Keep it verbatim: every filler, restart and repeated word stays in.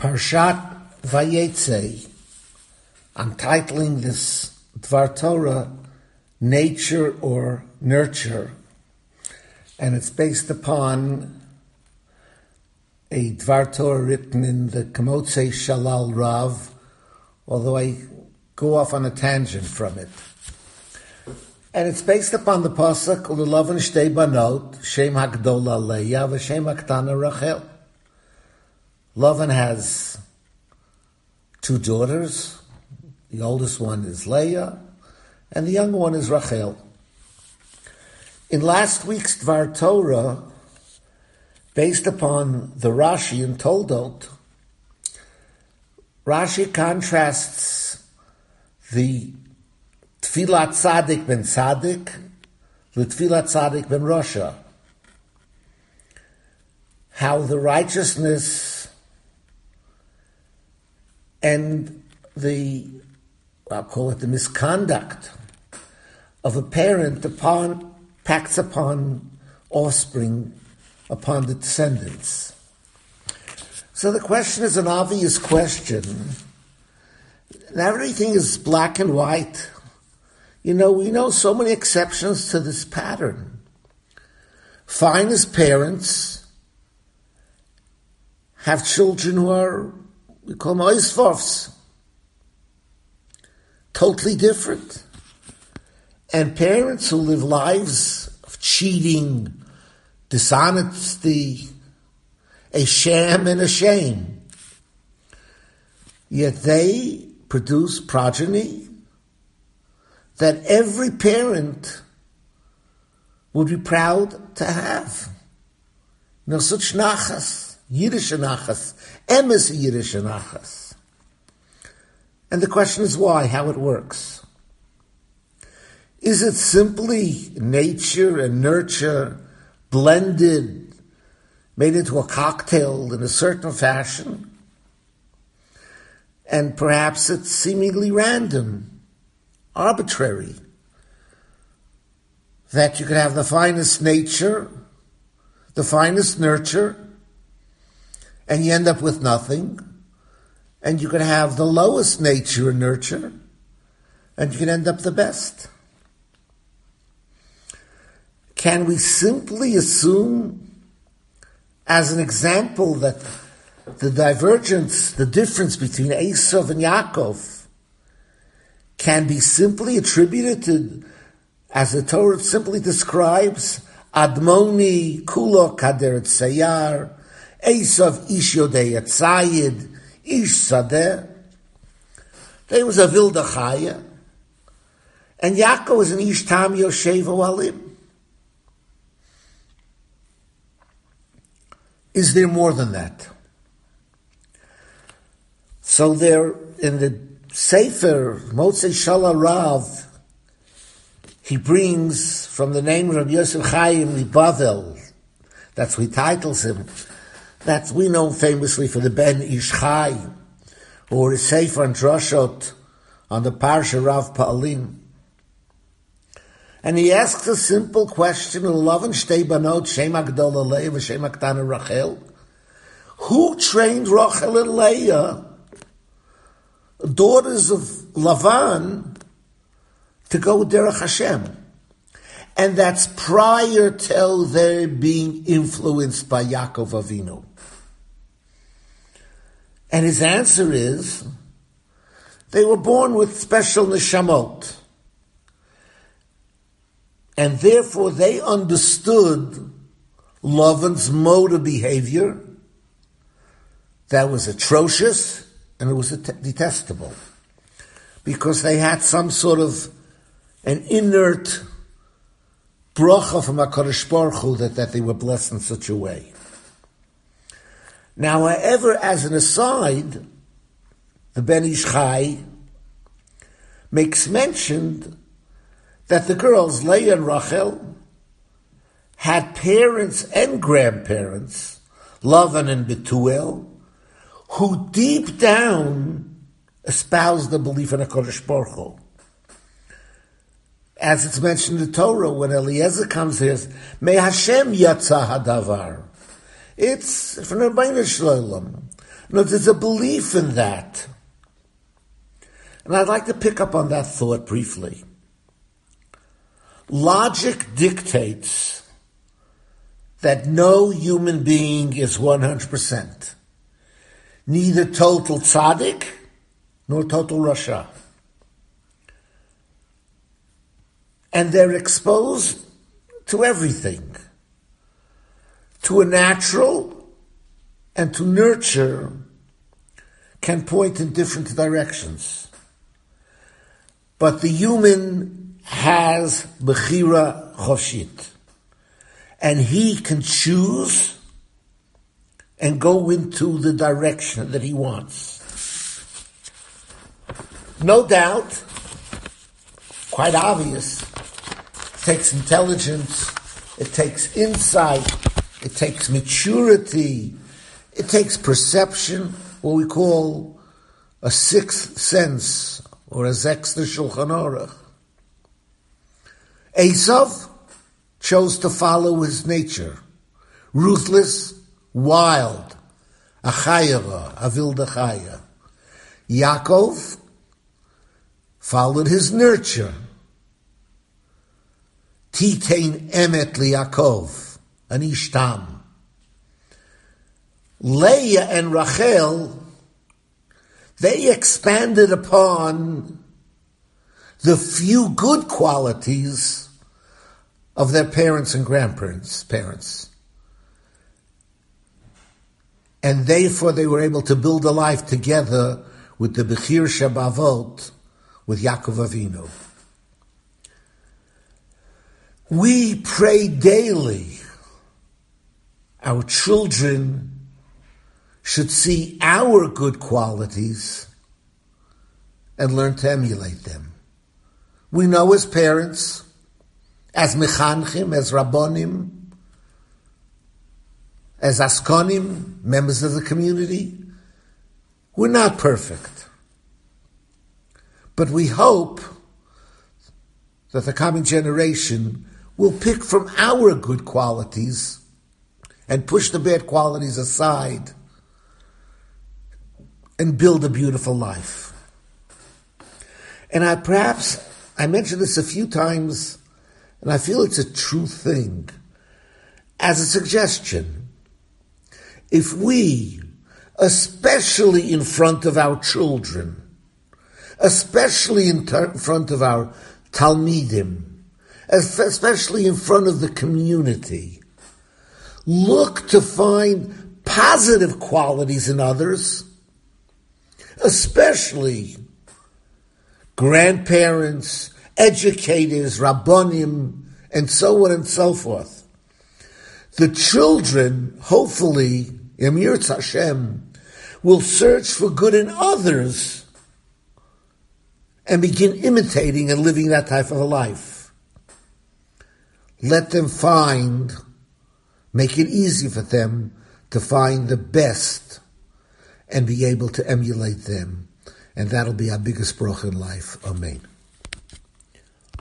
Parshat Vayetze. I'm titling this Dvar Torah Nature or Nurture, and it's based upon a Dvar Torah written in the Kamotze Shalal Rav, although I go off on a tangent from it. And it's based upon the pasuk U'leLavan shtei banot, Shem Hagdola Leah, v'Shem Haktana Rachel. Lavan has two daughters. The oldest one is Leah, and the younger one is Rachel. In last week's Dvar Torah, based upon the Rashi in Toldot, Rashi contrasts the Tfilat Tzadik ben Tzadik with Tfilat Tzadik ben Rasha. How the righteousness and the, I'll call it the misconduct of a parent upon, pacts upon offspring, upon the descendants. So the question is an obvious question. And everything is black and white. You know, we know so many exceptions to this pattern. Fine as parents have children who are, we call them oisvovs, totally different. And parents who live lives of cheating, dishonesty, a sham and a shame. Yet they produce progeny that every parent would be proud to have. You know, such nachas, Yiddish nachas, emes Yiddish nachas. And the question is why, how it works. Is it simply nature and nurture blended, made into a cocktail in a certain fashion? And perhaps it's seemingly random, arbitrary, that you could have the finest nature, the finest nurture, and you end up with nothing, and you could have the lowest nature and nurture, and you can end up the best. Can we simply assume, as an example, that the divergence, the difference between Esav and Yaakov can be simply attributed to, as the Torah simply describes, Admoni kulo kader tzayar, Esav ish yodei etzayid, ish sadeh. There was a vilda chaya, and Yaakov was an ish tam yoshev oalim. Is there more than that? So there, in the Sefer, Motzei Shalal Rav, he brings from the name of Rabbi Yosef Chaim Libavel, that's what he titles him, that we know famously for the Ben Ish Chai, or his Sefer and Drashot on the Parsha Rav Pa'alim. And he asks a simple question, U'leLavan shtei banot, Shem Hagdola Leah, v'Shem Haktana Rachel. Who trained Rachel and Leah, daughters of Lavan, to go derech Hashem? And that's prior to their being influenced by Yaakov Avinu. And his answer is, they were born with special neshamot. And therefore they understood Lavan's mode of behavior that was atrocious and it was detestable. Because they had some sort of an inert bracha from HaKadosh Baruch Hu that, that they were blessed in such a way. Now, however, as an aside, the Ben Ish Chai makes mention that the girls, Leah and Rachel, had parents and grandparents, Lavan and Betuel, who deep down espoused the belief in HaKadosh Baruch Hu. As it's mentioned in the Torah, when Eliezer comes here, May Hashem yatsa hadavar. It's from the Rebbeinu Shalom. No, there's a belief in that. And I'd like to pick up on that thought briefly. Logic dictates that no human being is one hundred percent. Neither total tzaddik nor total rasha. And they're exposed to everything. To a natural and to nurture can point in different directions. But the human has bechira chofshit. And he can choose and go into the direction that he wants. No doubt, quite obvious, it takes intelligence, it takes insight, it takes maturity, it takes perception, what we call a sixth sense, or a sechster Shulchan Aruch. Esav chose to follow his nature, ruthless, wild, a chayara, a wilde chaya. Yaakov followed his nurture, titein emet liYaakov, an ishtam. Leah and Rachel, they expanded upon the few good qualities of their parents and grandparents, parents. And therefore they were able to build a life together with the Bechir Shabavot, with Yaakov Avinu. We pray daily. Our children should see our good qualities and learn to emulate them. We know as parents, as mechanchim, as rabbonim, as askonim, members of the community, we're not perfect. But we hope that the coming generation will pick from our good qualities and push the bad qualities aside and build a beautiful life. And I perhaps, I mentioned this a few times, and I feel it's a true thing, as a suggestion. If we, especially in front of our children, especially in ter- front of our talmidim, especially in front of the community, look to find positive qualities in others, especially grandparents, educators, rabbonim, and so on and so forth. The children, hopefully, Emir Hashem, will search for good in others and begin imitating and living that type of a life. Let them find, make it easy for them to find the best and be able to emulate them. And that'll be our biggest bracha in life. Amen.